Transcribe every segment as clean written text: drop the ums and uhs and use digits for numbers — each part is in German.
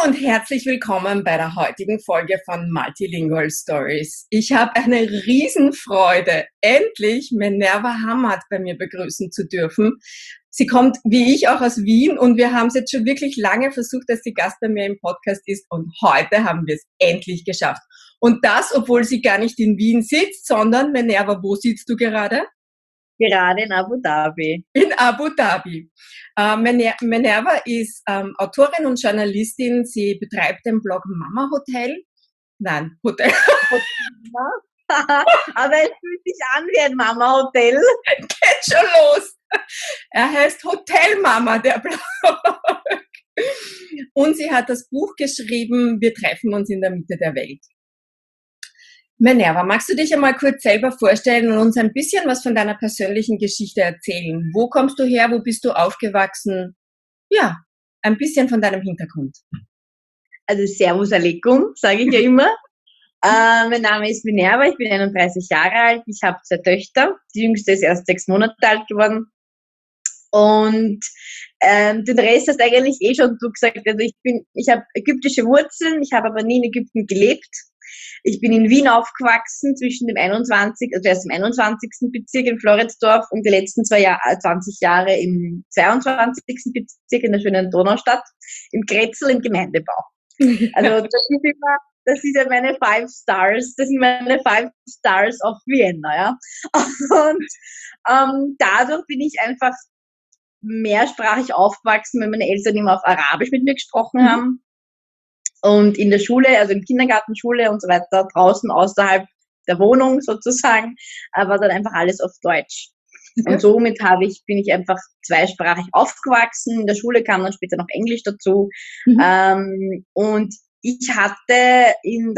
und herzlich willkommen bei der heutigen Folge von Multilingual Stories. Ich habe eine Riesenfreude, endlich Minerva Hamad bei mir begrüßen zu dürfen. Sie kommt, wie ich, auch aus Wien und wir haben es jetzt schon wirklich lange versucht, dass sie Gast bei mir im Podcast ist und heute haben wir es endlich geschafft. Und das, obwohl sie gar nicht in Wien sitzt, sondern, Minerva, wo sitzt du gerade? Gerade in Abu Dhabi. In Abu Dhabi. Minerva ist Autorin und Journalistin. Sie betreibt den Blog Mama Hotel. Nein, Hotel. Aber es fühlt sich an wie ein Mama-Hotel. Geht schon los. Er heißt Hotel Mama, der Blog. Und sie hat das Buch geschrieben, Wir treffen uns in der Mitte der Welt. Minerva, magst du dich einmal kurz selber vorstellen und uns ein bisschen was von deiner persönlichen Geschichte erzählen? Wo kommst du her? Wo bist du aufgewachsen? Ja, ein bisschen von deinem Hintergrund. Also Servus Alaikum, sage ich ja immer. Mein Name ist Minerva, ich bin 31 Jahre alt, ich habe 2 Töchter. Die jüngste ist erst 6 Monate alt geworden. Und den Rest hast eigentlich schon du gesagt. Also ich habe ägyptische Wurzeln, ich habe aber nie in Ägypten gelebt. Ich bin in Wien aufgewachsen, zwischen dem 21., also erst im 21. Bezirk in Floridsdorf und die letzten 20 Jahre im 22. Bezirk in der schönen Donaustadt, im Grätzl im Gemeindebau. Also das ist ja meine 5 Stars, das sind meine 5 Stars of Vienna, ja. Und dadurch bin ich einfach mehrsprachig aufgewachsen, weil meine Eltern immer auf Arabisch mit mir gesprochen haben. Und in der Schule, also im Kindergarten, Schule und so weiter, draußen außerhalb der Wohnung sozusagen, war dann einfach alles auf Deutsch. Und somit bin ich einfach zweisprachig aufgewachsen. In der Schule kam dann später noch Englisch dazu. Und ich hatte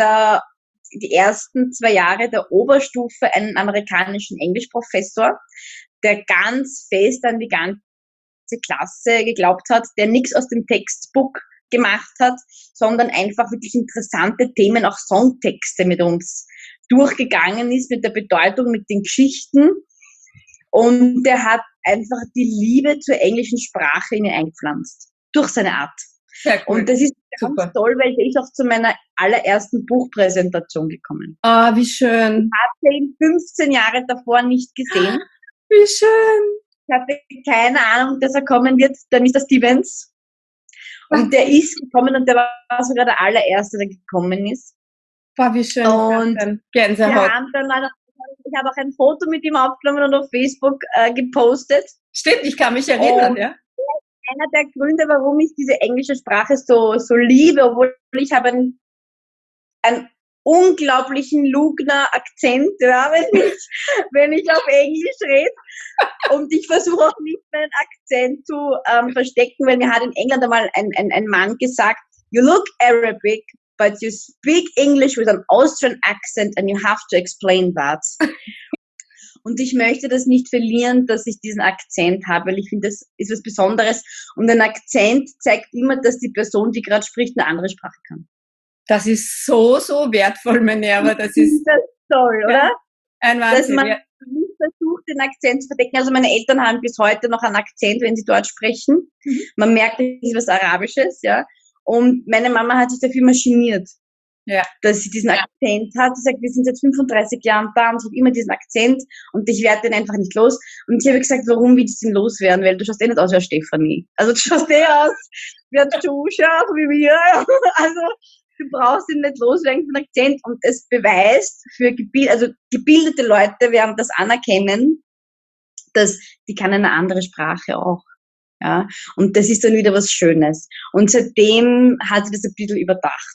die ersten 2 Jahre der Oberstufe einen amerikanischen Englischprofessor, der ganz fest an die ganze Klasse geglaubt hat, der nichts aus dem Textbook gemacht hat, sondern einfach wirklich interessante Themen, auch Songtexte mit uns durchgegangen ist, mit der Bedeutung, mit den Geschichten. Und der hat einfach die Liebe zur englischen Sprache in mir eingepflanzt. Durch seine Art. Sehr cool. Und das ist ganz toll, weil der ist auch zu meiner allerersten Buchpräsentation gekommen. Ah, wie schön. Ich hatte ihn 15 Jahre davor nicht gesehen. Wie schön. Ich hatte keine Ahnung, dass er kommen wird, der Mr. Stevens. Und der ist gekommen und der war sogar der allererste, der gekommen ist. War wie schön. Und Gänsehaut. Ich habe auch ein Foto mit ihm aufgenommen und auf Facebook gepostet. Stimmt, ich kann mich erinnern, ja. Einer der Gründe, warum ich diese englische Sprache so liebe, obwohl ich habe einen unglaublichen Lugner Akzent, ja, wenn ich auf Englisch rede. Und ich versuche auch nicht meinen Akzent zu verstecken, weil mir hat in England einmal ein Mann gesagt, you look Arabic, but you speak English with an Austrian accent and you have to explain that. Und ich möchte das nicht verlieren, dass ich diesen Akzent habe, weil ich finde, das ist was Besonderes. Und ein Akzent zeigt immer, dass die Person, die gerade spricht, eine andere Sprache kann. Das ist so wertvoll, Minerva. Das ist toll, oder? Ja, ein Wahnsinn. Dass man nicht versucht, den Akzent zu verdecken. Also meine Eltern haben bis heute noch einen Akzent, wenn sie dort sprechen. Man merkt, das ist was Arabisches, ja. Und meine Mama hat sich dafür immer geniert, dass sie diesen Akzent hat. Sie sagt, wir sind seit 35 Jahren da und ich habe immer diesen Akzent und ich werde den einfach nicht los. Und ich habe gesagt, warum willst du den loswerden? Weil du schaust nicht aus wie Stefanie. Also du schaust aus wie ein Zuschaut, wie wir. Also du brauchst ihn nicht loswerden von Akzent. Und es beweist für gebildete Leute werden das anerkennen, dass die kann eine andere Sprache auch. Ja, und das ist dann wieder was Schönes. Und seitdem hat sie das ein bisschen überdacht.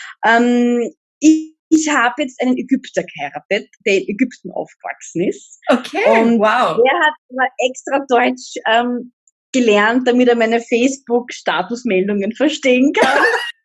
Ich habe jetzt einen Ägypter geheiratet, der in Ägypten aufgewachsen ist. Okay, und wow. Der hat aber extra Deutsch gelernt, damit er meine Facebook-Statusmeldungen verstehen kann.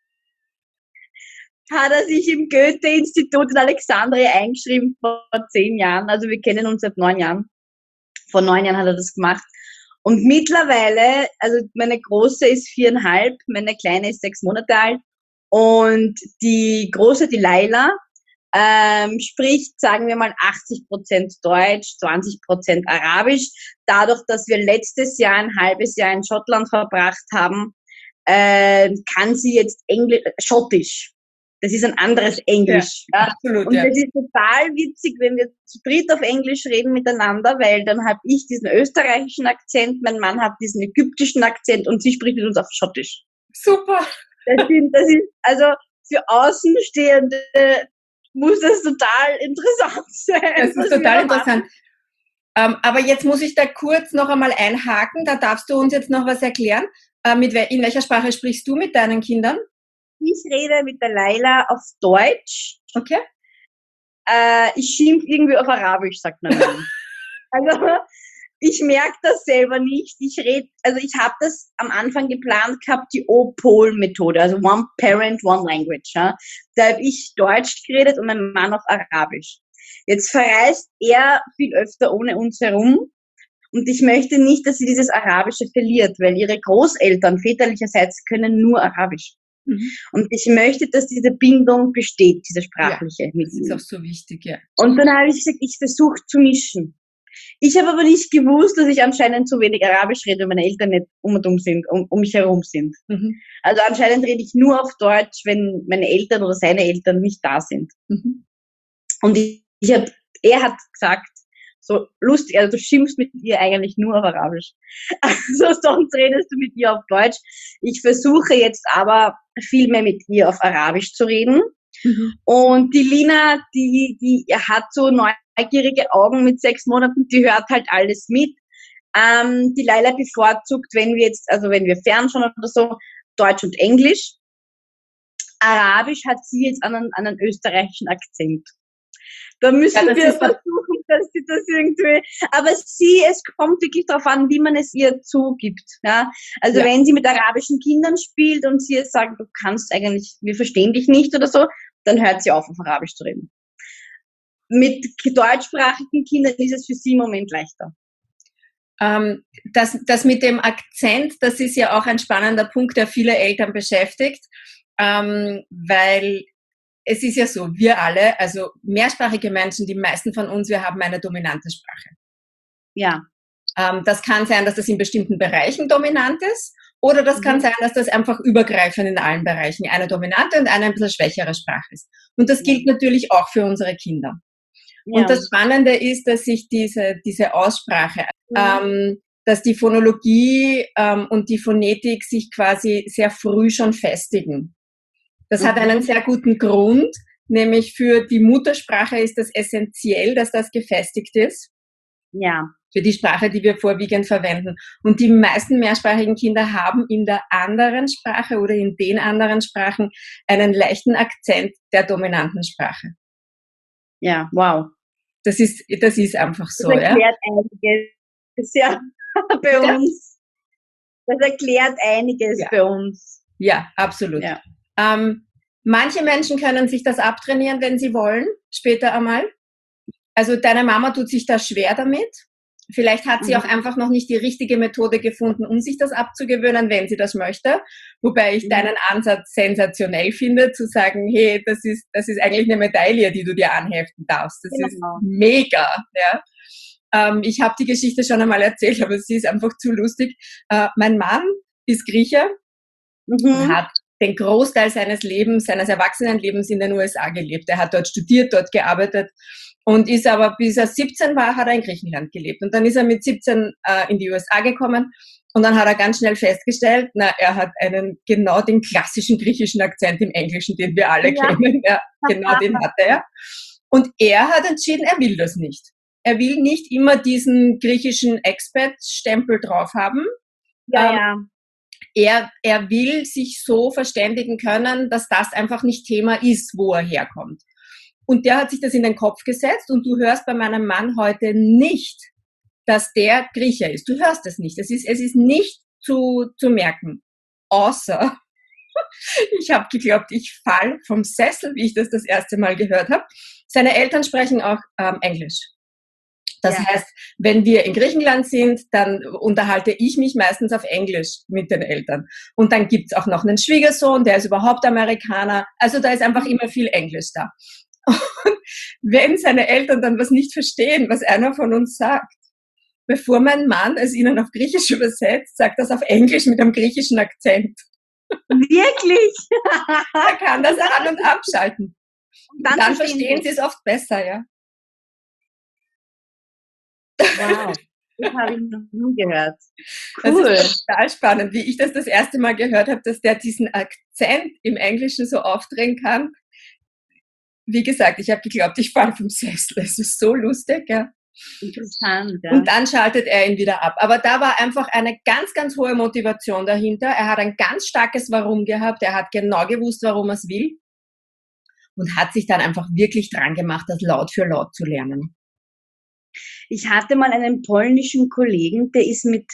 Hat er sich im Goethe-Institut in Alexandria eingeschrieben vor 10 Jahren. Also wir kennen uns seit 9 Jahren. Vor 9 Jahren hat er das gemacht. Und mittlerweile, also meine Große ist 4,5, meine Kleine ist 6 Monate alt. Und die Große, die Laila, spricht, sagen wir mal, 80% Deutsch, 20% Arabisch. Dadurch, dass wir letztes Jahr ein halbes Jahr in Schottland verbracht haben, kann sie jetzt Schottisch. Das ist ein anderes Englisch. Ja, absolut, und das ist total witzig, wenn wir zu dritt auf Englisch reden miteinander, weil dann habe ich diesen österreichischen Akzent, mein Mann hat diesen ägyptischen Akzent und sie spricht mit uns auf Schottisch. Super. Das ist also für Außenstehende muss das total interessant sein. Das ist total interessant. Aber jetzt muss ich da kurz noch einmal einhaken, da darfst du uns jetzt noch was erklären. In welcher Sprache sprichst du mit deinen Kindern? Ich rede mit der Laila auf Deutsch. Okay. Ich schimpf irgendwie auf Arabisch, sagt man dann. Also ich merke das selber nicht. Ich habe das am Anfang geplant gehabt, die OPOL-Methode, also One Parent, One Language. Ja. Da habe ich Deutsch geredet und mein Mann auf Arabisch. Jetzt verreist er viel öfter ohne uns herum. Und ich möchte nicht, dass sie dieses Arabische verliert, weil ihre Großeltern väterlicherseits können nur Arabisch. Und ich möchte, dass diese Bindung besteht, diese sprachliche. Ja, das ist auch so wichtig, ja. Und dann habe ich gesagt, ich versuche zu mischen. Ich habe aber nicht gewusst, dass ich anscheinend zu wenig Arabisch rede, wenn meine Eltern nicht um mich herum sind. Also anscheinend rede ich nur auf Deutsch, wenn meine Eltern oder seine Eltern nicht da sind. Und er hat gesagt, so lustig, also du schimpfst mit ihr eigentlich nur auf Arabisch. Also sonst redest du mit ihr auf Deutsch. Ich versuche jetzt aber viel mehr mit ihr auf Arabisch zu reden. Und die Lina, die hat so neugierige Augen mit 6 Monaten, die hört halt alles mit. Die Laila bevorzugt, wenn wir fernschauen oder so, Deutsch und Englisch. Arabisch hat sie jetzt einen österreichischen Akzent. Da müssen wir versuchen, dass sie das irgendwie, aber es kommt wirklich darauf an, wie man es ihr zugibt. Ja? Also wenn sie mit arabischen Kindern spielt und sie jetzt sagt, du kannst eigentlich, wir verstehen dich nicht oder so, dann hört sie auf Arabisch zu reden. Mit deutschsprachigen Kindern ist es für sie im Moment leichter. Das mit dem Akzent, das ist ja auch ein spannender Punkt, der viele Eltern beschäftigt, weil es ist ja so, wir alle, also mehrsprachige Menschen, die meisten von uns, wir haben eine dominante Sprache. Ja. Das kann sein, dass das in bestimmten Bereichen dominant ist, oder das kann sein, dass das einfach übergreifend in allen Bereichen eine dominante und eine ein bisschen schwächere Sprache ist. Und das gilt natürlich auch für unsere Kinder. Ja. Und das Spannende ist, dass sich diese Aussprache, dass die Phonologie und die Phonetik sich quasi sehr früh schon festigen. Das hat einen sehr guten Grund, nämlich für die Muttersprache ist das essentiell, dass das gefestigt ist. Ja. Für die Sprache, die wir vorwiegend verwenden. Und die meisten mehrsprachigen Kinder haben in der anderen Sprache oder in den anderen Sprachen einen leichten Akzent der dominanten Sprache. Ja, wow. Das ist einfach so. Das erklärt einiges ja, bei uns. Das erklärt einiges bei uns. Ja, absolut. Ja. Manche Menschen können sich das abtrainieren, wenn sie wollen, später einmal. Also deine Mama tut sich da schwer damit. Vielleicht hat sie auch einfach noch nicht die richtige Methode gefunden, um sich das abzugewöhnen, wenn sie das möchte. Wobei ich deinen Ansatz sensationell finde, zu sagen, hey, das ist eigentlich eine Medaille, die du dir anheften darfst. Das ist mega. Ja. Ich habe die Geschichte schon einmal erzählt, aber sie ist einfach zu lustig. Mein Mann ist Grieche und hat den Großteil seines Erwachsenenlebens in den USA gelebt. Er hat dort studiert, dort gearbeitet und ist aber, bis er 17 war, hat er in Griechenland gelebt. Und dann ist er mit 17 in die USA gekommen und dann hat er ganz schnell festgestellt, er hat genau den klassischen griechischen Akzent im Englischen, den wir alle kennen. Ja, genau den hatte er. Und er hat entschieden, er will das nicht. Er will nicht immer diesen griechischen Expat-Stempel drauf haben. Er will sich so verständigen können, dass das einfach nicht Thema ist, wo er herkommt. Und der hat sich das in den Kopf gesetzt und du hörst bei meinem Mann heute nicht, dass der Grieche ist. Du hörst es nicht. Es ist nicht zu merken. Außer, ich habe geglaubt, ich fall vom Sessel, wie ich das erste Mal gehört habe. Seine Eltern sprechen auch Englisch. Das heißt, wenn wir in Griechenland sind, dann unterhalte ich mich meistens auf Englisch mit den Eltern. Und dann gibt's auch noch einen Schwiegersohn, der ist überhaupt Amerikaner. Also da ist einfach immer viel Englisch da. Und wenn seine Eltern dann was nicht verstehen, was einer von uns sagt, bevor mein Mann es ihnen auf Griechisch übersetzt, sagt das auf Englisch mit einem griechischen Akzent. Wirklich? Er kann das an- und abschalten. Und Dann verstehen sie es oft besser, ja. Wow, das habe ich noch nie gehört. Das Cool. ist total spannend, wie ich das erste Mal gehört habe, dass der diesen Akzent im Englischen so aufdrehen kann. Wie gesagt, ich habe geglaubt, ich falle vom Sessel. Es ist so lustig, ja. Interessant, ja. Und dann schaltet er ihn wieder ab. Aber da war einfach eine ganz, ganz hohe Motivation dahinter. Er hat ein ganz starkes Warum gehabt. Er hat genau gewusst, warum er es will. Und hat sich dann einfach wirklich dran gemacht, das Laut für Laut zu lernen. Ich hatte mal einen polnischen Kollegen, der ist mit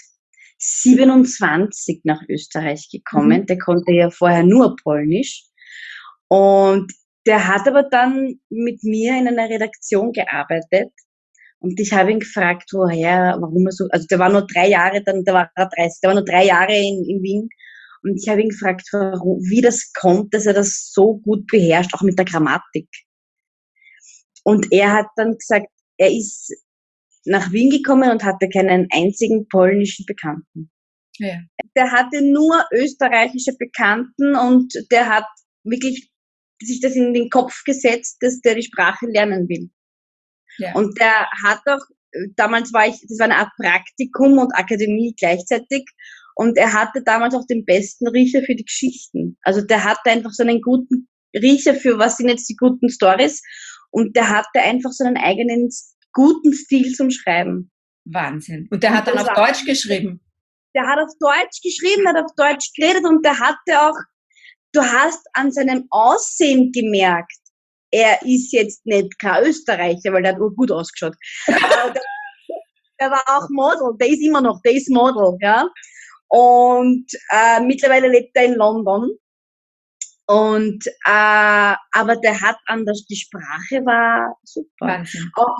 27 nach Österreich gekommen. Der konnte ja vorher nur Polnisch. Und der hat aber dann mit mir in einer Redaktion gearbeitet. Und ich habe ihn gefragt, woher, warum er so, also der war nur 3 Jahre, dann, da war er 30, der war nur 3 Jahre in Wien. Und ich habe ihn gefragt, warum, wie das kommt, dass er das so gut beherrscht, auch mit der Grammatik. Und er hat dann gesagt, er ist nach Wien gekommen und hatte keinen einzigen polnischen Bekannten. Ja. Der hatte nur österreichische Bekannten und der hat wirklich sich das in den Kopf gesetzt, dass der die Sprache lernen will. Ja. Und der hat auch, damals war das war eine Art Praktikum und Akademie gleichzeitig, und er hatte damals auch den besten Riecher für die Geschichten. Also der hatte einfach so einen guten Riecher für, was sind jetzt die guten Stories, und der hatte einfach so einen eigenen guten Stil zum Schreiben. Wahnsinn. Und der hat dann auf Deutsch geschrieben? Der hat auf Deutsch geschrieben, hat auf Deutsch geredet, und der hatte auch, du hast an seinem Aussehen gemerkt, er ist jetzt nicht kein Österreicher, weil der hat gut ausgeschaut. Aber der war auch Model, der ist immer noch, der ist Model, ja. Und mittlerweile lebt er in London. Und aber der hat anders, die Sprache war super. Wahnsinn. Auch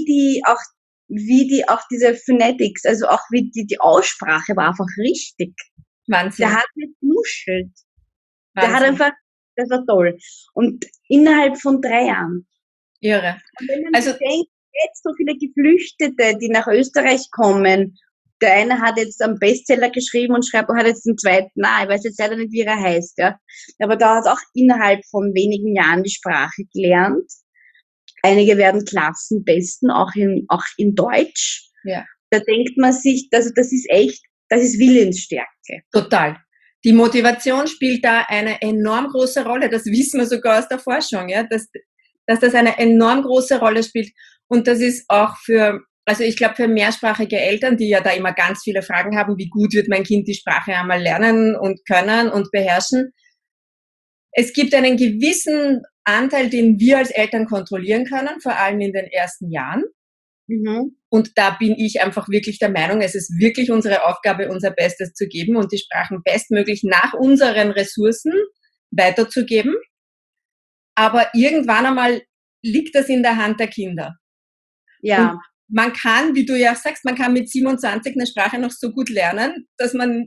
diese Phonetics, also auch wie die Aussprache war einfach richtig. Wahnsinn. Der hat nicht genuschelt. Der hat einfach, das war toll. Und innerhalb von 3 Jahren. Irre. Und wenn man denkt, jetzt so viele Geflüchtete, die nach Österreich kommen, der eine hat jetzt einen Bestseller geschrieben und hat jetzt den zweiten, ich weiß jetzt leider nicht, wie er heißt, ja. Aber da hat auch innerhalb von wenigen Jahren die Sprache gelernt. Einige werden Klassenbesten, auch in Deutsch. Ja. Da denkt man sich, das ist Willensstärke. Total. Die Motivation spielt da eine enorm große Rolle. Das wissen wir sogar aus der Forschung, ja, dass das eine enorm große Rolle spielt. Und das ist auch ich glaube, für mehrsprachige Eltern, die ja da immer ganz viele Fragen haben, wie gut wird mein Kind die Sprache einmal lernen und können und beherrschen. Es gibt einen gewissen Anteil, den wir als Eltern kontrollieren können, vor allem in den ersten Jahren. Mhm. Und da bin ich einfach wirklich der Meinung, es ist wirklich unsere Aufgabe, unser Bestes zu geben und die Sprachen bestmöglich nach unseren Ressourcen weiterzugeben. Aber irgendwann einmal liegt das in der Hand der Kinder. Ja. Und man kann, wie du ja sagst, man kann mit 27 eine Sprache noch so gut lernen, dass man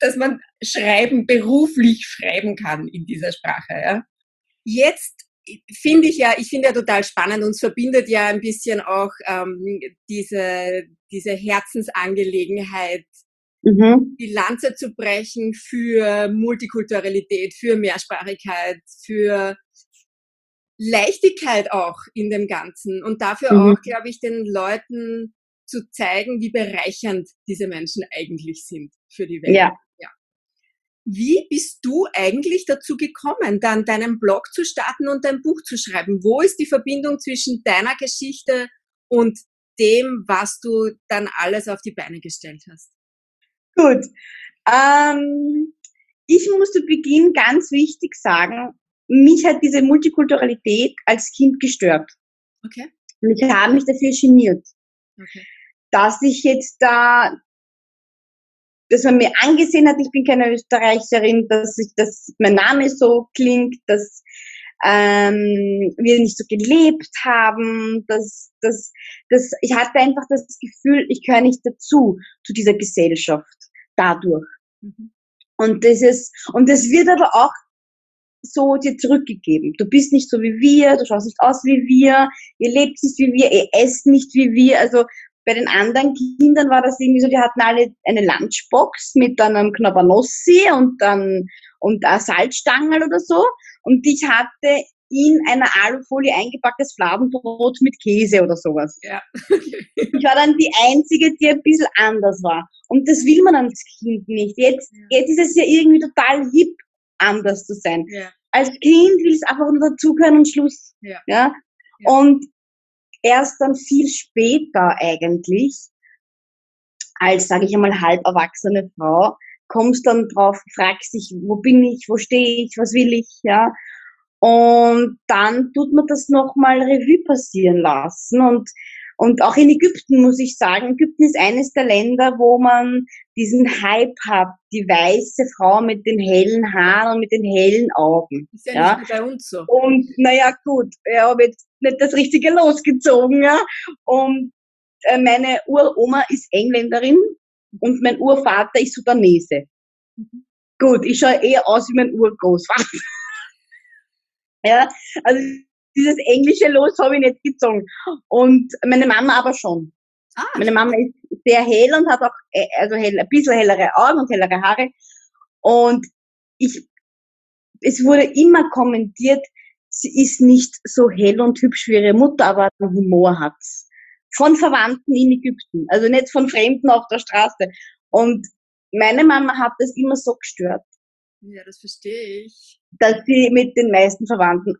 beruflich schreiben kann in dieser Sprache. Ja. Jetzt finde ich ja total spannend, uns verbindet ja ein bisschen auch diese Herzensangelegenheit, die Lanze zu brechen für Multikulturalität, für Mehrsprachigkeit, für Leichtigkeit auch in dem Ganzen und dafür auch, glaube ich, den Leuten zu zeigen, wie bereichernd diese Menschen eigentlich sind für die Welt. Ja. Ja. Wie bist du eigentlich dazu gekommen, dann deinen Blog zu starten und dein Buch zu schreiben? Wo ist die Verbindung zwischen deiner Geschichte und dem, was du dann alles auf die Beine gestellt hast? Gut. Ich muss zu Beginn ganz wichtig sagen, mich hat diese Multikulturalität als Kind gestört. Okay. Und ich habe mich dafür geniert. Okay. Dass man mir angesehen hat, ich bin keine Österreicherin, dass mein Name so klingt, dass wir nicht so gelebt haben, ich hatte einfach das Gefühl, ich gehöre nicht dazu, zu dieser Gesellschaft, dadurch. Und das wird aber auch so dir zurückgegeben. Du bist nicht so wie wir, du schaust nicht aus wie wir, ihr lebt nicht wie wir, ihr esst nicht wie wir. Also bei den anderen Kindern war das irgendwie so, die hatten alle eine Lunchbox mit einem Knabbernossi und dann und eine Salzstangerl oder so. Und ich hatte in einer Alufolie eingepacktes Fladenbrot mit Käse oder sowas. Ja. Ich war dann die Einzige, die ein bisschen anders war. Und das will man als Kind nicht. Jetzt ist es ja irgendwie total hip, anders zu sein. Ja. Als Kind will es einfach nur dazugehören und Schluss. Ja. Ja? Und erst dann viel später eigentlich, als, sage ich einmal, halb erwachsene Frau, kommst dann drauf, fragst dich, wo bin ich, wo stehe ich, was will ich, ja. Und dann tut man das nochmal Revue passieren lassen. Und auch in Ägypten muss ich sagen, Ägypten ist eines der Länder, wo man diesen Hype hat, die weiße Frau mit den hellen Haaren und mit den hellen Augen. Ist ja nicht wie bei uns so. Und naja, gut, ich habe jetzt nicht das Richtige losgezogen, ja. Und meine Uroma ist Engländerin und mein Urvater ist Sudanese. Gut, ich schaue eher aus wie mein Urgroßvater. Ja, also dieses englische Los habe ich nicht gezogen. Und meine Mama aber schon. Meine Mama ist sehr hell und hat auch also hell, ein bisschen hellere Augen und hellere Haare. Und es wurde immer kommentiert, sie ist nicht so hell und hübsch wie ihre Mutter, aber einen Humor hat. Von Verwandten in Ägypten, also nicht von Fremden auf der Straße. Und meine Mama hat das immer so gestört. Ja, das verstehe ich. Dass sie mit den meisten Verwandten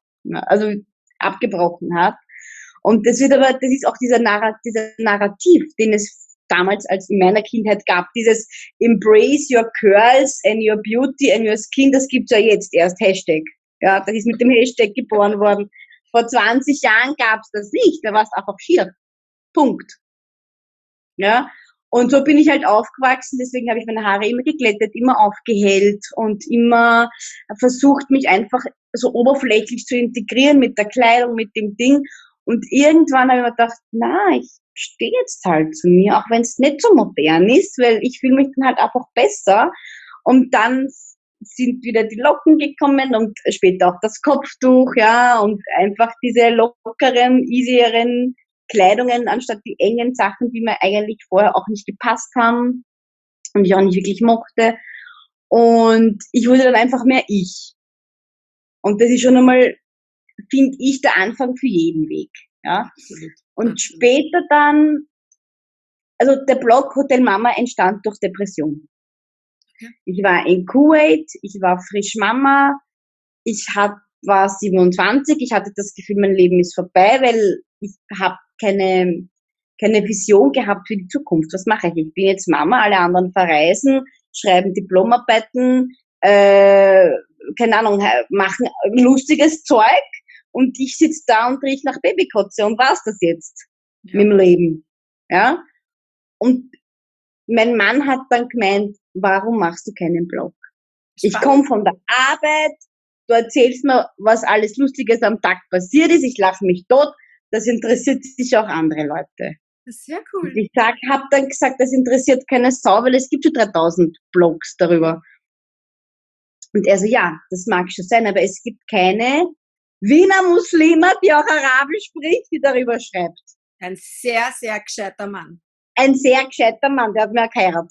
abgebrochen hat. Und das ist auch dieser Narrativ, den es damals als in meiner Kindheit gab. Dieses Embrace your curls and your beauty and your skin, das gibt's ja jetzt erst, Hashtag. Ja, das ist mit dem Hashtag geboren worden. Vor 20 Jahren gab's das nicht, da war es einfach schier. Punkt. Ja. Und so bin ich halt aufgewachsen, deswegen habe ich meine Haare immer geglättet, immer aufgehellt und immer versucht, mich einfach so oberflächlich zu integrieren mit der Kleidung, mit dem Ding. Und irgendwann habe ich mir gedacht, ich stehe jetzt halt zu mir, auch wenn es nicht so modern ist, weil ich fühle mich dann halt einfach besser. Und dann sind wieder die Locken gekommen und später auch das Kopftuch, ja, und einfach diese lockeren, easieren Kleidungen anstatt die engen Sachen, die mir eigentlich vorher auch nicht gepasst haben und ich auch nicht wirklich mochte. Und ich wurde dann einfach mehr ich. Und das ist schon einmal, finde ich, der Anfang für jeden Weg. Ja. Und später dann, also der Blog Hotel Mama entstand durch Depression. Okay. Ich war in Kuwait, ich war frisch Mama, war 27, ich hatte das Gefühl, mein Leben ist vorbei, weil ich habe keine Vision gehabt für die Zukunft. Was mache ich? Ich bin jetzt Mama, alle anderen verreisen, schreiben Diplomarbeiten, keine Ahnung, machen lustiges Zeug und ich sitze da und rieche nach Babykotze und war's das jetzt mit dem Leben. Ja? Und mein Mann hat dann gemeint, warum machst du keinen Blog? Ich komme von der Arbeit, du erzählst mir, was alles Lustiges am Tag passiert ist, ich lache mich tot, das interessiert sich auch andere Leute. Das ist sehr cool. Und ich habe dann gesagt, das interessiert keine Sau, weil es gibt schon 3000 Blogs darüber. Und er so, ja, das mag schon sein, aber es gibt keine Wiener Muslime, die auch Arabisch spricht, die darüber schreibt. Ein sehr, sehr gescheiter Mann. Ein sehr gescheiter Mann, der hat mir geheiratet.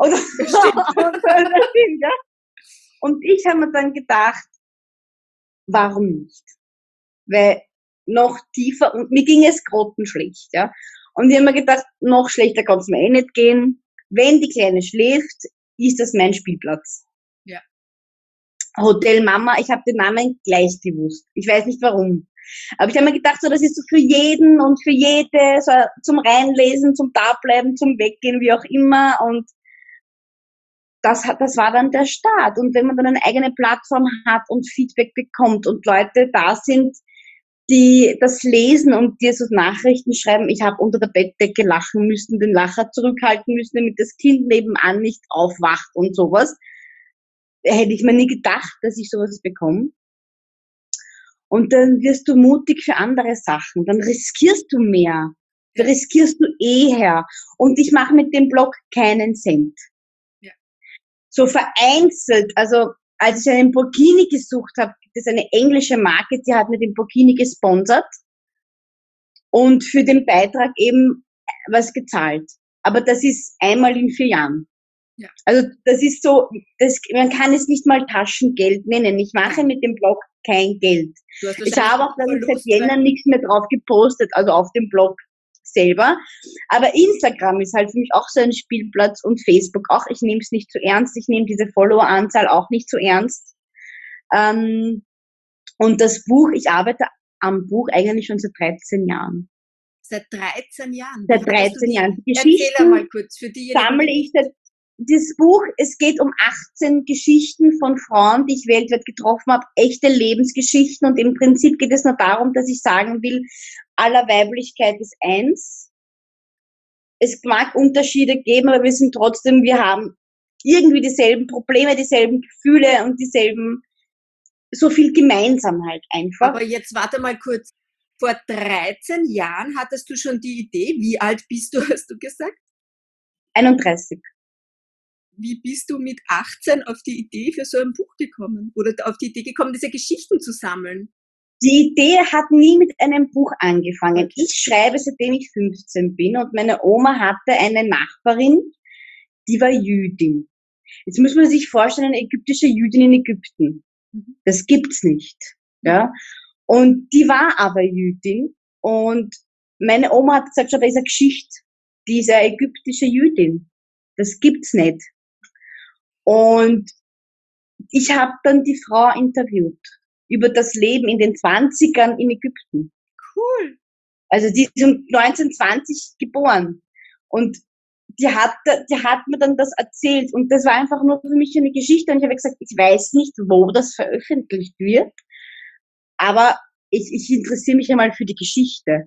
Und ich habe mir dann gedacht, warum nicht? Weil noch tiefer, und mir ging es grottenschlecht, ja. Und ich habe mir gedacht, noch schlechter kann es mir eh nicht gehen. Wenn die Kleine schläft, ist das mein Spielplatz. Ja. Hotel Mama, ich habe den Namen gleich gewusst. Ich weiß nicht warum. Aber ich habe mir gedacht, so, das ist so für jeden und für jede, so zum Reinlesen, zum Dableiben, zum Weggehen, wie auch immer. Und das war dann der Start. Und wenn man dann eine eigene Plattform hat und Feedback bekommt und Leute da sind, die das lesen und dir so Nachrichten schreiben, ich habe unter der Bettdecke lachen müssen, den Lacher zurückhalten müssen, damit das Kind nebenan nicht aufwacht und sowas. Hätte ich mir nie gedacht, dass ich sowas bekomme. Und dann wirst du mutig für andere Sachen, dann riskierst du mehr, dann riskierst du eher. Und ich mache mit dem Blog keinen Cent. Ja. So vereinzelt, also als ich einen Burkini gesucht habe, gibt es eine englische Marke, die hat mir den Burkini gesponsert und für den Beitrag eben was gezahlt. Aber das ist einmal in 4 Jahren. Ja. Also das ist so, man kann es nicht mal Taschengeld nennen. Ich mache mit dem Blog kein Geld. Ich habe auch seit Jänner nichts mehr drauf gepostet, also auf dem Blog selber. Aber Instagram ist halt für mich auch so ein Spielplatz und Facebook auch. Ich nehme es nicht zu ernst. Ich nehme diese Followeranzahl auch nicht zu ernst. Und das Buch, ich arbeite am Buch eigentlich schon seit 13 Jahren. Seit 13 Jahren? Seit 13 Jahren. Die Geschichten mal kurz. Für sammle ich das Buch, es geht um 18 Geschichten von Frauen, die ich weltweit getroffen habe, echte Lebensgeschichten, und im Prinzip geht es nur darum, dass ich sagen will, aller Weiblichkeit ist eins. Es mag Unterschiede geben, aber wir haben irgendwie dieselben Probleme, dieselben Gefühle und dieselben, so viel gemeinsam halt einfach. Aber jetzt warte mal kurz. Vor 13 Jahren hattest du schon die Idee. Wie alt bist du, hast du gesagt? 31. Wie bist du mit 18 auf die Idee für so ein Buch gekommen? Oder auf die Idee gekommen, diese Geschichten zu sammeln? Die Idee hat nie mit einem Buch angefangen. Ich schreibe, seitdem ich 15 bin, und meine Oma hatte eine Nachbarin, die war Jüdin. Jetzt muss man sich vorstellen, eine ägyptische Jüdin in Ägypten. Das gibt's nicht. Ja? Und die war aber Jüdin, und meine Oma hat gesagt, schau, da ist eine Geschichte, die ist eine ägyptische Jüdin. Das gibt's nicht. Und ich habe dann die Frau interviewt über das Leben in den 20ern in Ägypten. Cool. Also die ist um 1920 geboren, und die hat mir dann das erzählt, und das war einfach nur für mich eine Geschichte, und ich habe gesagt, ich weiß nicht, wo das veröffentlicht wird, aber ich interessiere mich einmal für die Geschichte.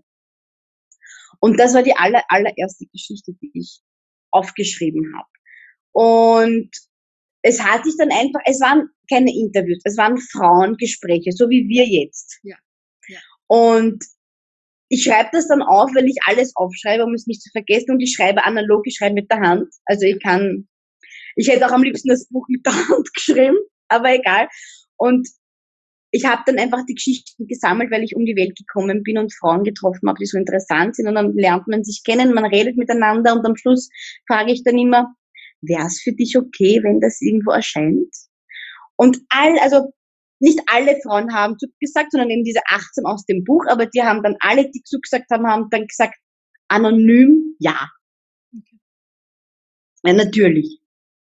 Und das war die allererste Geschichte, die ich aufgeschrieben habe. Und es hat sich dann einfach, es waren keine Interviews, es waren Frauengespräche, so wie wir jetzt. Ja. Ja. Und ich schreibe das dann auf, weil ich alles aufschreibe, um es nicht zu vergessen, und ich schreibe analog, ich schreibe mit der Hand. Also ich hätte auch am liebsten das Buch mit der Hand geschrieben, aber egal. Und ich habe dann einfach die Geschichten gesammelt, weil ich um die Welt gekommen bin und Frauen getroffen habe, die so interessant sind, und dann lernt man sich kennen, man redet miteinander, und am Schluss frage ich dann immer, wäre es für dich okay, wenn das irgendwo erscheint? Und also nicht alle Frauen haben zugesagt, sondern eben diese 18 aus dem Buch, aber die haben dann alle, die zugesagt haben, haben dann gesagt, anonym, ja. Okay. Ja, natürlich.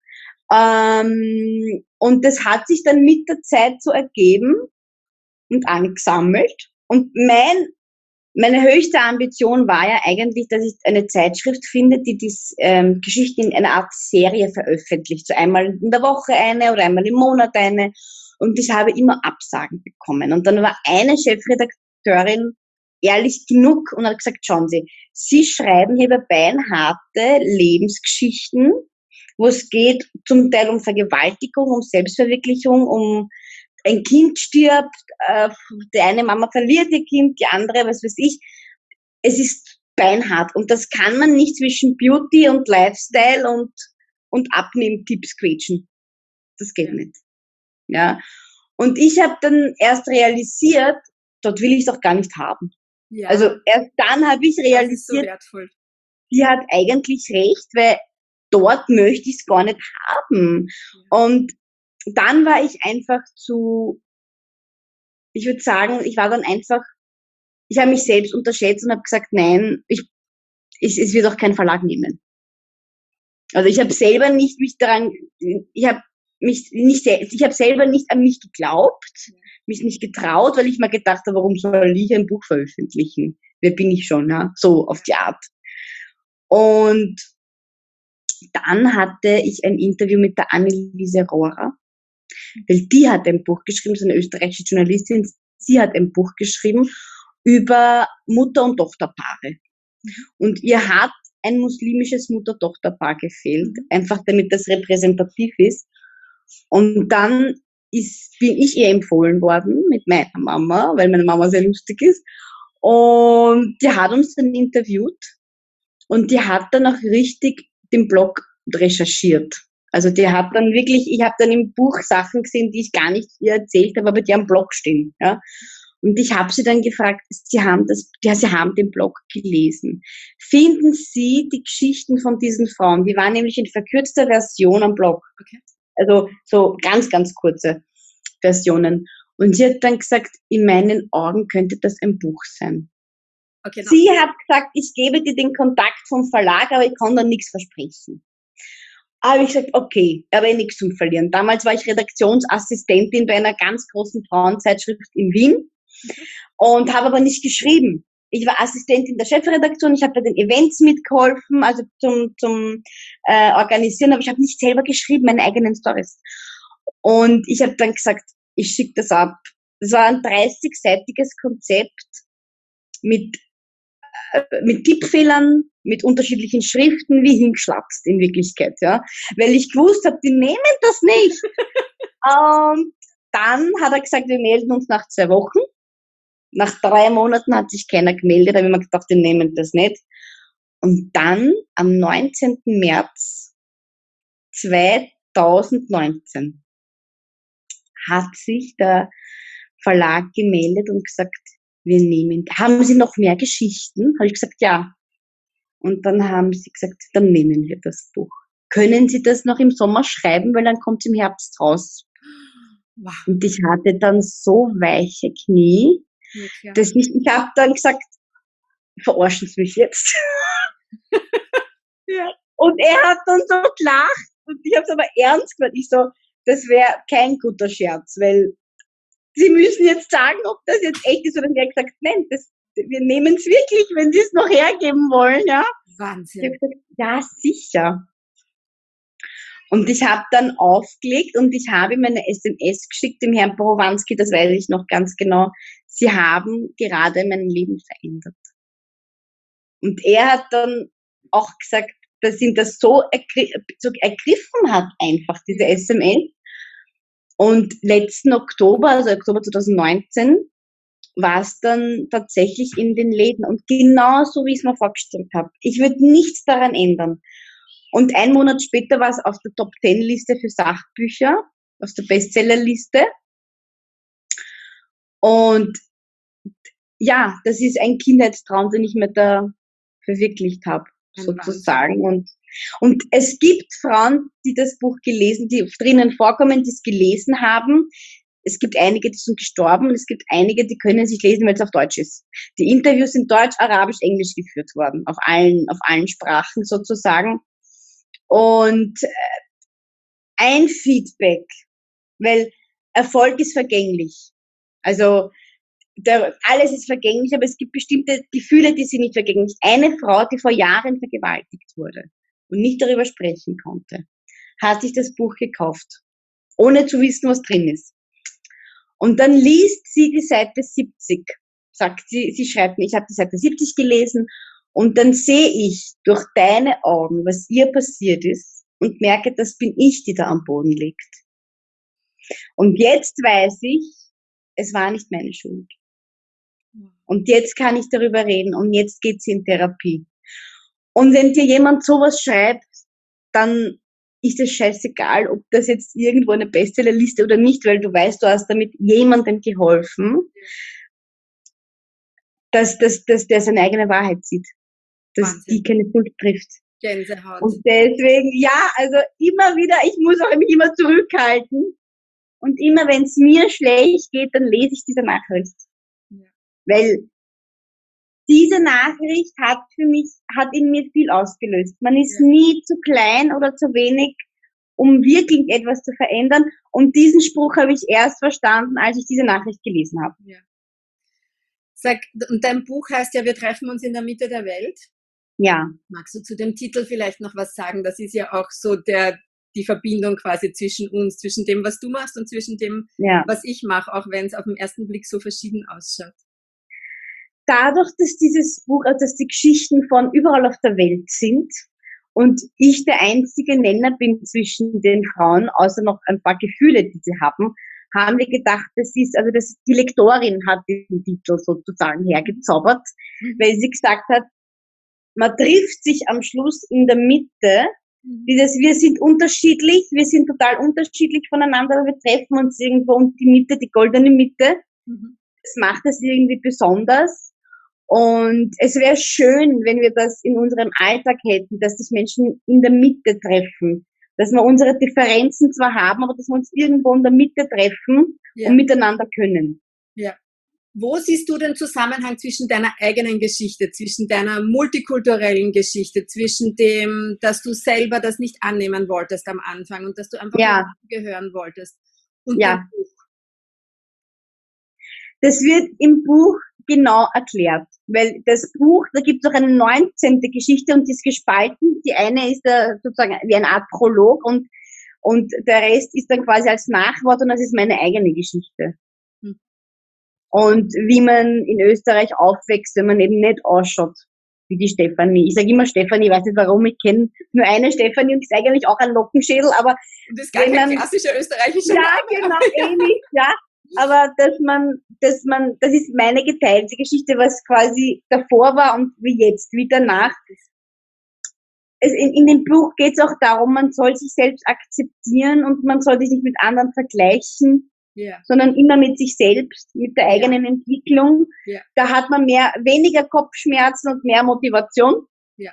Und das hat sich dann mit der Zeit so ergeben und angesammelt. Und meine höchste Ambition war ja eigentlich, dass ich eine Zeitschrift finde, die Geschichten in einer Art Serie veröffentlicht. So einmal in der Woche eine oder einmal im Monat eine. Und ich habe immer Absagen bekommen. Und dann war eine Chefredakteurin ehrlich genug und hat gesagt, schauen Sie schreiben hier bei beinharte Lebensgeschichten, wo es geht zum Teil um Vergewaltigung, um Selbstverwirklichung, um ein Kind stirbt, die eine Mama verliert ihr Kind, die andere, was weiß ich. Es ist beinhart, und das kann man nicht zwischen Beauty und Lifestyle und Abnehmtipps quetschen. Das geht nicht. Ja. Und ich habe dann erst realisiert, dort will ich es doch gar nicht haben. Ja. Also erst dann habe ich realisiert, das ist so wertvoll. Die hat eigentlich recht, weil dort möchte ich es gar nicht haben. Ja. Und dann war ich einfach ich würde sagen, ich habe mich selbst unterschätzt und habe gesagt, nein, es wird auch kein Verlag nehmen. Also ich habe selber nicht selber nicht an mich geglaubt, mich nicht getraut, weil ich mir gedacht habe, warum soll ich ein Buch veröffentlichen? Wer bin ich schon, ja? So auf die Art. Und dann hatte ich ein Interview mit der Anneliese Rohrer, weil die hat ein Buch geschrieben, so eine österreichische Journalistin, sie hat ein Buch geschrieben über Mutter- und Tochterpaare. Und ihr hat ein muslimisches Mutter-Tochter-Paar gefehlt, einfach damit das repräsentativ ist. Und dann bin ich ihr empfohlen worden mit meiner Mama, weil meine Mama sehr lustig ist. Und die hat uns dann interviewt, und die hat dann auch richtig den Blog recherchiert. Also die hat dann wirklich, ich habe dann im Buch Sachen gesehen, die ich gar nicht ihr erzählt habe, aber die am Blog stehen. Ja. Und ich habe sie dann gefragt, sie haben den Blog gelesen. Finden Sie die Geschichten von diesen Frauen? Die waren nämlich in verkürzter Version am Blog. Okay. Also so ganz, ganz kurze Versionen. Und sie hat dann gesagt, in meinen Augen könnte das ein Buch sein. Okay, Sie hat gesagt, ich gebe dir den Kontakt vom Verlag, aber ich kann da nichts versprechen. Aber ich gesagt, okay, aber nichts zum Verlieren. Damals war ich Redaktionsassistentin bei einer ganz großen Frauenzeitschrift in Wien und habe aber nicht geschrieben. Ich war Assistentin der Chefredaktion, ich habe bei den Events mitgeholfen, also zum Organisieren, aber ich habe nicht selber geschrieben, meine eigenen Stories. Und ich habe dann gesagt, ich schicke das ab. Das war ein 30-seitiges Konzept mit Tippfehlern, mit unterschiedlichen Schriften, wie hingeschlapst in Wirklichkeit, ja. Weil ich gewusst habe, die nehmen das nicht. Und dann hat er gesagt, wir melden uns nach 2 Wochen. Nach 3 Monaten hat sich keiner gemeldet, da habe ich mir gedacht, die nehmen das nicht. Und dann, am 19. März 2019, hat sich der Verlag gemeldet und gesagt, wir nehmen, haben Sie noch mehr Geschichten? Habe ich gesagt, ja. Und dann haben sie gesagt, dann nehmen wir das Buch. Können Sie das noch im Sommer schreiben, weil dann kommt es im Herbst raus. Wow. Und ich hatte dann so weiche Knie, Ja, dass ich habe dann gesagt, verarschen Sie mich jetzt. Ja. Und er hat dann so gelacht und ich habe es aber ernst gemacht. Ich so, das wäre kein guter Scherz, weil Sie müssen jetzt sagen, ob das jetzt echt ist. Und er hat gesagt, nein, wir nehmen es wirklich, wenn Sie es noch hergeben wollen, ja. Wahnsinn. Ich habe gesagt, ja, sicher. Und ich habe dann aufgelegt und ich habe ihm eine SMS geschickt, dem Herrn Borowanski, das weiß ich noch ganz genau. Sie haben gerade mein Leben verändert. Und er hat dann auch gesagt, dass ihn das so ergriffen hat, einfach, diese SMS. Und letzten Oktober, also Oktober 2019, war es dann tatsächlich in den Läden. Und genau so, wie ich es mir vorgestellt habe. Ich würde nichts daran ändern. Und 1 Monat später war es auf der Top-10-Liste für Sachbücher, auf der Bestsellerliste. Und ja, das ist ein Kindheitstraum, den ich mir da verwirklicht habe, sozusagen. Und es gibt Frauen, die das Buch gelesen, die drinnen vorkommen, die es gelesen haben. Es gibt einige, die sind gestorben und es gibt einige, die können sich lesen, weil es auf Deutsch ist. Die Interviews sind Deutsch, Arabisch, Englisch geführt worden, auf allen Sprachen sozusagen. Und ein Feedback, weil Erfolg ist vergänglich. Also alles ist vergänglich, aber es gibt bestimmte Gefühle, die sind nicht vergänglich. Eine Frau, die vor Jahren vergewaltigt wurde und nicht darüber sprechen konnte, hat sich das Buch gekauft, ohne zu wissen, was drin ist. Und dann liest sie die Seite 70, sagt sie schreibt mir, ich habe die Seite 70 gelesen und dann sehe ich durch deine Augen, was ihr passiert ist und merke, das bin ich, die da am Boden liegt. Und jetzt weiß ich, es war nicht meine Schuld. Und jetzt kann ich darüber reden und jetzt geht sie in Therapie. Und wenn dir jemand sowas schreibt, dann ist es scheißegal, ob das jetzt irgendwo eine Bestsellerliste oder nicht, weil du weißt, du hast damit jemandem geholfen, dass der seine eigene Wahrheit sieht, dass Wahnsinn. Die keine Schuld trifft. Gänsehaut. Und deswegen, ja, also immer wieder, ich muss auch mich immer zurückhalten. Und immer wenn es mir schlecht geht, dann lese ich diese Nachricht. Ja. Weil diese Nachricht hat in mir viel ausgelöst. Man ist nie zu klein oder zu wenig, um wirklich etwas zu verändern. Und diesen Spruch habe ich erst verstanden, als ich diese Nachricht gelesen habe. Ja. Sag, und dein Buch heißt ja, wir treffen uns in der Mitte der Welt. Ja. Magst du zu dem Titel vielleicht noch was sagen? Das ist ja auch so die Verbindung quasi zwischen uns, zwischen dem, was du machst und zwischen dem, was ich mache, auch wenn es auf den ersten Blick so verschieden ausschaut. Dadurch, dass dieses Buch, also dass die Geschichten von überall auf der Welt sind und ich der einzige Nenner bin zwischen den Frauen, außer noch ein paar Gefühle, die sie haben wir gedacht, die Lektorin hat diesen Titel sozusagen hergezaubert, weil sie gesagt hat, man trifft sich am Schluss in der Mitte, wir sind unterschiedlich, wir sind total unterschiedlich voneinander, aber wir treffen uns irgendwo und die Mitte, die goldene Mitte, Das macht es irgendwie besonders. Und es wäre schön, wenn wir das in unserem Alltag hätten, dass sich Menschen in der Mitte treffen. Dass wir unsere Differenzen zwar haben, aber dass wir uns irgendwo in der Mitte treffen und miteinander können. Ja. Wo siehst du den Zusammenhang zwischen deiner eigenen Geschichte, zwischen deiner multikulturellen Geschichte, zwischen dem, dass du selber das nicht annehmen wolltest am Anfang und dass du einfach gehören wolltest und dem Buch? Das wird im Buch genau erklärt, weil das Buch, da gibt es auch eine 19. Geschichte und die ist gespalten. Die eine ist sozusagen wie eine Art Prolog und der Rest ist dann quasi als Nachwort und das ist meine eigene Geschichte. Und wie man in Österreich aufwächst, wenn man eben nicht ausschaut wie die Stefanie. Ich sage immer Stefanie, ich weiß nicht warum, ich kenne nur eine Stefanie und die ist eigentlich auch ein Lockenschädel, aber und das ist gar kein klassischer österreichischer Name. Ja, genau, ähnlich, ja. Aber das ist meine geteilte Geschichte, was quasi davor war und wie jetzt, wie danach. In dem Buch geht es auch darum, man soll sich selbst akzeptieren und man soll sich nicht mit anderen vergleichen, sondern immer mit sich selbst, mit der eigenen Entwicklung. Da hat man weniger Kopfschmerzen und mehr Motivation.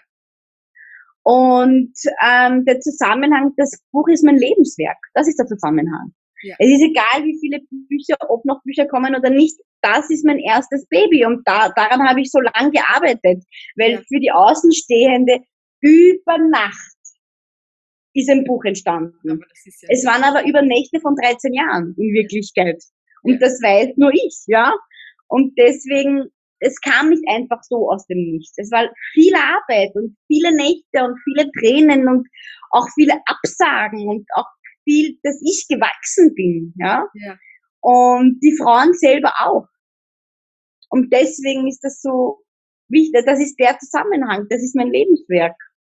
Und der Zusammenhang, das Buch ist mein Lebenswerk. Das ist der Zusammenhang. Es ist egal, wie viele Bücher, ob noch Bücher kommen oder nicht. Das ist mein erstes Baby und daran habe ich so lange gearbeitet, weil für die Außenstehende über Nacht ist ein Buch entstanden. Es waren aber über Nächte von 13 Jahren in Wirklichkeit. Und das weiß nur ich, ja. Und deswegen, es kam nicht einfach so aus dem Nichts. Es war viel Arbeit und viele Nächte und viele Tränen und auch viele Absagen und auch viel, dass ich gewachsen bin, ja. Und die Frauen selber auch. Und deswegen ist das so wichtig. Das ist der Zusammenhang. Das ist mein Lebenswerk.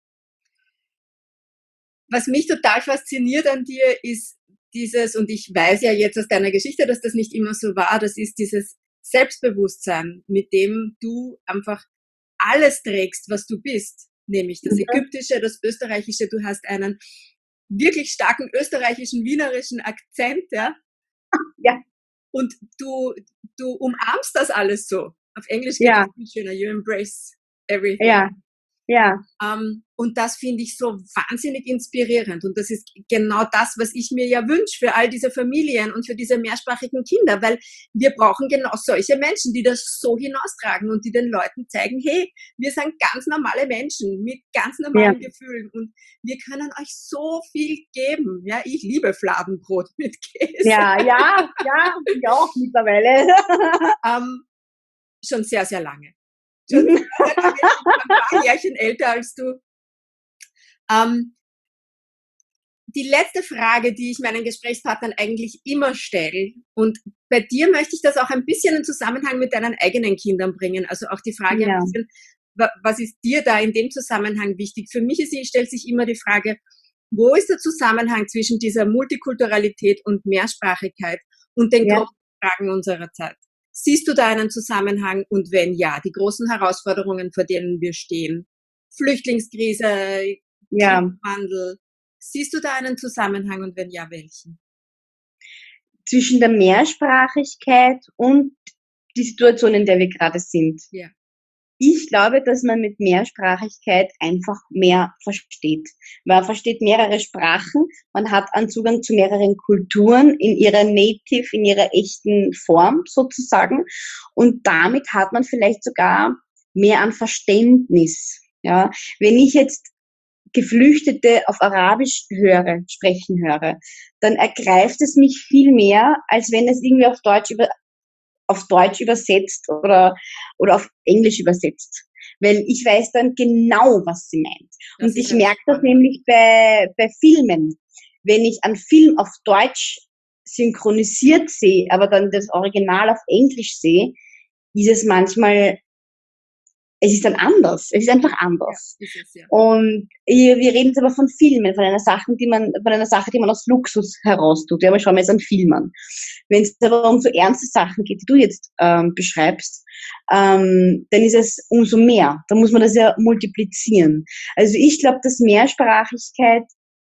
Was mich total fasziniert an dir ist dieses, und ich weiß ja jetzt aus deiner Geschichte, dass das nicht immer so war, das ist dieses Selbstbewusstsein, mit dem du einfach alles trägst, was du bist. Nämlich das Ägyptische, das Österreichische, du hast einen wirklich starken österreichischen, wienerischen Akzent, ja. Und du umarmst das alles so. Auf Englisch geht es viel schöner. You embrace everything. Und das finde ich so wahnsinnig inspirierend. Und das ist genau das, was ich mir ja wünsche für all diese Familien und für diese mehrsprachigen Kinder, weil wir brauchen genau solche Menschen, die das so hinaustragen und die den Leuten zeigen, hey, wir sind ganz normale Menschen mit ganz normalen Gefühlen und wir können euch so viel geben. Ja, ich liebe Fladenbrot mit Käse. Ja, ich auch mittlerweile. Schon sehr, sehr lange. Schon ein paar Jährchen älter als du. Die letzte Frage, die ich meinen Gesprächspartnern eigentlich immer stelle, und bei dir möchte ich das auch ein bisschen in Zusammenhang mit deinen eigenen Kindern bringen, also auch die Frage ein bisschen, was ist dir da in dem Zusammenhang wichtig? Für mich stellt sich immer die Frage, wo ist der Zusammenhang zwischen dieser Multikulturalität und Mehrsprachigkeit und den großen Fragen unserer Zeit? Siehst du da einen Zusammenhang und wenn ja, die großen Herausforderungen, vor denen wir stehen, Flüchtlingskrise, Klimawandel, siehst du da einen Zusammenhang und wenn ja, welchen? Zwischen der Mehrsprachigkeit und die Situation, in der wir gerade sind. Ich glaube, dass man mit Mehrsprachigkeit einfach mehr versteht. Man versteht mehrere Sprachen, man hat einen Zugang zu mehreren Kulturen in ihrer Native, in ihrer echten Form sozusagen. Und damit hat man vielleicht sogar mehr an Verständnis. Ja, wenn ich jetzt Geflüchtete auf Arabisch sprechen höre, dann ergreift es mich viel mehr, als wenn es irgendwie auf Deutsch übersetzt oder auf Englisch übersetzt. Weil ich weiß dann genau, was sie meint. Und ich merke das nämlich bei Filmen. Wenn ich einen Film auf Deutsch synchronisiert sehe, aber dann das Original auf Englisch sehe, ist es manchmal, es ist dann anders. Es ist einfach anders. Und wir reden jetzt aber von Filmen, von einer Sache, die man aus Luxus heraustut. Ja, aber schauen wir jetzt einen Film an. Wenn es aber um so ernste Sachen geht, die du jetzt beschreibst, dann ist es umso mehr. Da muss man das ja multiplizieren. Also ich glaube, dass Mehrsprachigkeit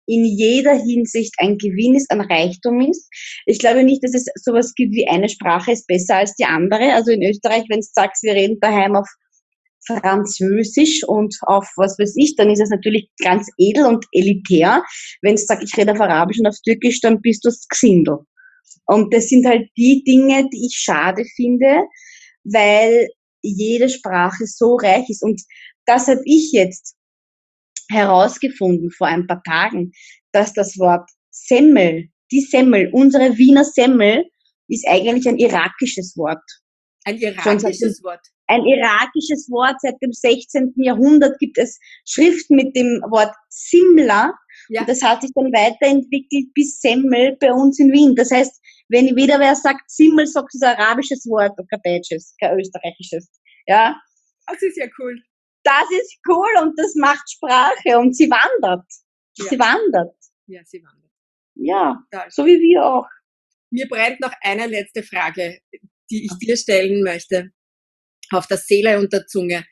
in jeder Hinsicht ein Gewinn ist, ein Reichtum ist. Ich glaube nicht, dass es sowas gibt wie eine Sprache ist besser als die andere. Also in Österreich, wenn du sagst, wir reden daheim auf Französisch und auf was weiß ich, dann ist es natürlich ganz edel und elitär. Wenn du sagst, ich rede auf Arabisch und auf Türkisch, dann bist du das Gsindel. Und das sind halt die Dinge, die ich schade finde, weil jede Sprache so reich ist. Und das habe ich jetzt herausgefunden vor ein paar Tagen, dass das Wort Semmel, die Semmel, unsere Wiener Semmel, ist eigentlich ein irakisches Wort. Ein irakisches Wort? Ein irakisches Wort. Seit dem 16. Jahrhundert gibt es Schriften mit dem Wort Simla. Ja. Und das hat sich dann weiterentwickelt bis Semmel bei uns in Wien. Das heißt, wenn wieder wer sagt Simmel, sagt es ein arabisches Wort und kein deutsches, kein österreichisches. Ja. Das ist ja cool. Das ist cool und das macht Sprache und sie wandert. Ja. Sie wandert. Ja, sie wandert. Ja, so wie wir auch. Mir brennt noch eine letzte Frage, die ich dir stellen möchte, auf der Seele und der Zunge.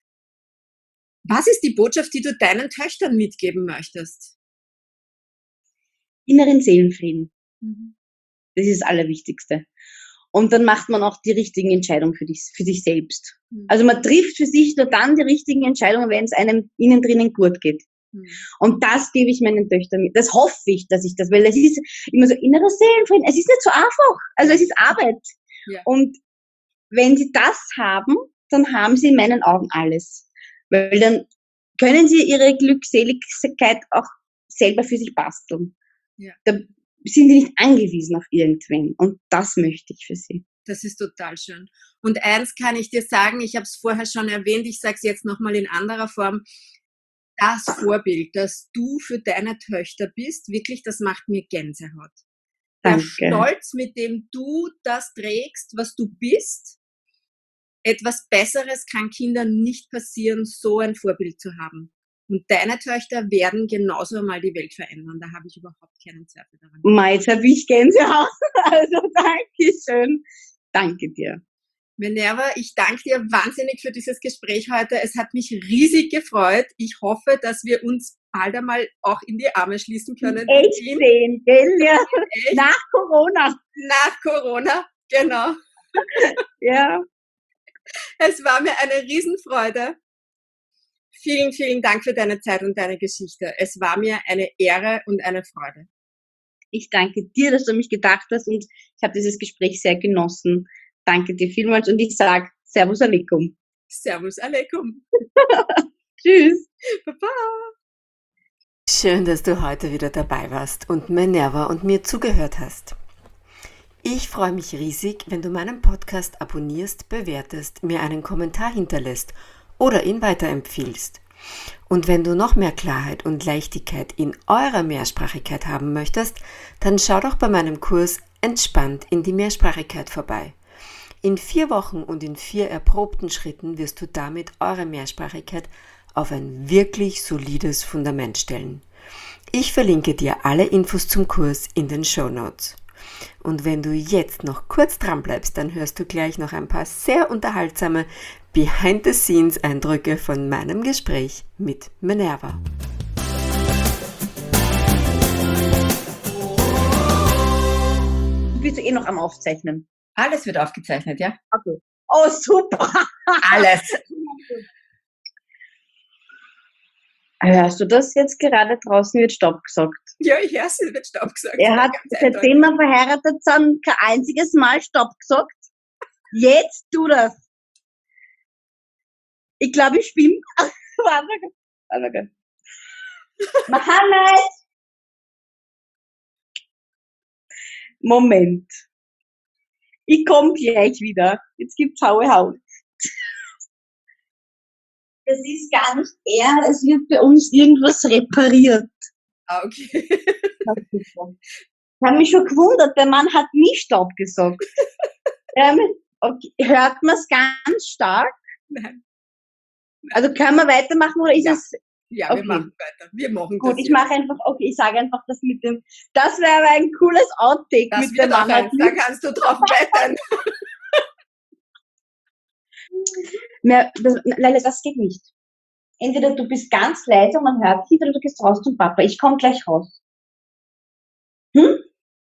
Was ist die Botschaft, die du deinen Töchtern mitgeben möchtest? Inneren Seelenfrieden. Das ist das Allerwichtigste. Und dann macht man auch die richtigen Entscheidungen für sich selbst. Also man trifft für sich nur dann die richtigen Entscheidungen, wenn es einem innen drinnen gut geht. Und das gebe ich meinen Töchtern mit. Das hoffe ich, dass ich das, weil es ist immer so innerer Seelenfrieden. Es ist nicht so einfach. Also es ist Arbeit. Ja. Und wenn sie das haben, dann haben sie in meinen Augen alles. Weil dann können sie ihre Glückseligkeit auch selber für sich basteln. Ja. Da sind sie nicht angewiesen auf irgendwen. Und das möchte ich für sie. Das ist total schön. Und eins kann ich dir sagen, ich habe es vorher schon erwähnt, ich sage es jetzt nochmal in anderer Form, das Vorbild, das du für deine Töchter bist, wirklich, das macht mir Gänsehaut. Der Stolz, mit dem du das trägst, was du bist, etwas Besseres kann Kindern nicht passieren, so ein Vorbild zu haben. Und deine Töchter werden genauso einmal die Welt verändern. Da habe ich überhaupt keinen Zweifel daran. Jetzt habe ich Gänsehaut. Also danke schön. Danke dir. Minerva, ich danke dir wahnsinnig für dieses Gespräch heute. Es hat mich riesig gefreut. Ich hoffe, dass wir uns bald einmal auch in die Arme schließen können. Echt sehen, gell? Ja. Echt? Nach Corona. Nach Corona, genau. Ja. Es war mir eine Riesenfreude. Vielen, vielen Dank für deine Zeit und deine Geschichte. Es war mir eine Ehre und eine Freude. Ich danke dir, dass du an mich gedacht hast und ich habe dieses Gespräch sehr genossen. Danke dir vielmals und ich sage Servus Alaikum. Servus Alaikum. Tschüss. Baba. Schön, dass du heute wieder dabei warst und Minerva und mir zugehört hast. Ich freue mich riesig, wenn du meinen Podcast abonnierst, bewertest, mir einen Kommentar hinterlässt oder ihn weiterempfiehlst. Und wenn du noch mehr Klarheit und Leichtigkeit in eurer Mehrsprachigkeit haben möchtest, dann schau doch bei meinem Kurs Entspannt in die Mehrsprachigkeit vorbei. In 4 Wochen und in 4 erprobten Schritten wirst du damit eure Mehrsprachigkeit auf ein wirklich solides Fundament stellen. Ich verlinke dir alle Infos zum Kurs in den Shownotes. Und wenn du jetzt noch kurz dran bleibst, dann hörst du gleich noch ein paar sehr unterhaltsame Behind-the-Scenes-Eindrücke von meinem Gespräch mit Minerva. Bist du eh noch am Aufzeichnen? Alles wird aufgezeichnet, ja? Okay. Oh, super. Alles. Hörst du das jetzt gerade? Draußen wird Stopp gesagt. Ja, ich höre es, es wird Stopp gesagt. Er hat, seitdem wir verheiratet sind, kein einziges Mal Stopp gesagt. Jetzt tu das. Ich glaube, ich schwimme. Warte. Mohammed! Moment. Ich komme gleich wieder. Jetzt gibt's Haue Haut. Das ist gar nicht er, es wird bei uns irgendwas repariert. Ah, okay. Ich habe mich schon gewundert, der Mann hat nie Stopp gesagt. Okay. Hört man es ganz stark? Nein. Also können wir weitermachen oder ist es... Ja, okay. Wir machen weiter. Wir machen gut, ich mache einfach, okay, ich sage einfach das mit dem, das wäre aber ein cooles Outtake das mit dem Mann. Da kannst du drauf wettern. Leila, das geht nicht. entweder du bist ganz leise und man hört dich, oder du gehst raus zum Papa. Ich komme gleich raus. Hm?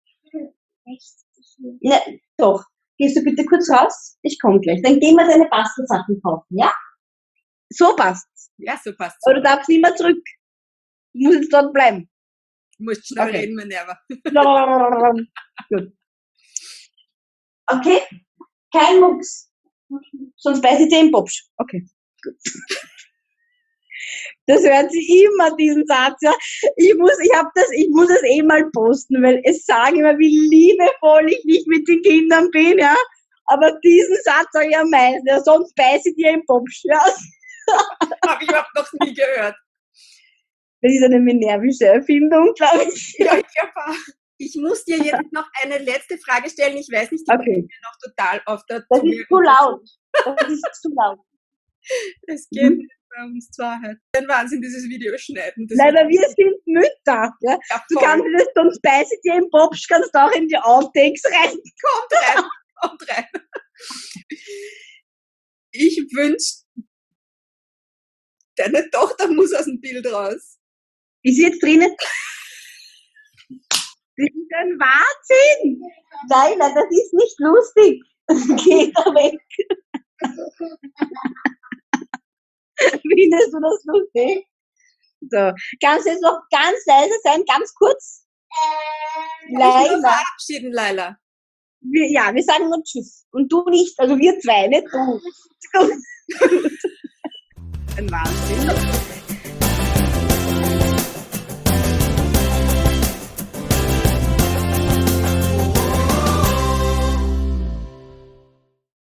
Ja, doch. Gehst du bitte kurz raus? Ich komme gleich. Dann gehen wir deine Bastelsachen kaufen, ja? So passt's. Ja, so passt. Aber du darfst nicht mehr zurück. Du musst jetzt dort bleiben. Du musst schnell Okay. reden, Minerva. Gut. Okay? Kein Mucks. Sonst beiß ich dir im Popsch. Okay. Gut. Das hört sie immer, diesen Satz, ja. Ich muss es eh mal posten, weil es sagen immer, wie liebevoll ich nicht mit den Kindern bin, ja. Aber diesen Satz sage ich am meisten, ja, sonst beiß ich dir im Popsch, ja. Habe ich auch noch nie gehört. Das ist eine minervische Erfindung, glaube ich. Ja, ich muss dir jetzt noch eine letzte Frage stellen. Ich weiß nicht, die Okay. bringt mir noch total auf der Das Zunge. ist zu laut. Das ist zu laut. Es geht nicht bei uns zwei halt. Ein Wahnsinn, dieses Video schneiden. Das Nein, aber wir sind Mütter. Ja. ja, Du voll. kannst das, sonst beiß ich dir im Popsch, kannst auch in die Outtakes rein. Kommt rein. Ich wünsche, deine Tochter muss aus dem Bild raus. Ist sie jetzt drinnen? Das ist ein Wahnsinn! Nein, das ist nicht lustig. Geh da weg. Findest du das lustig? So, kannst du jetzt noch ganz leise sein, ganz kurz? Ich muss Leise. verabschieden, Laila. Wir sagen nur Tschüss. Und du nicht, also wir zwei, nicht du. Ein Wahnsinn.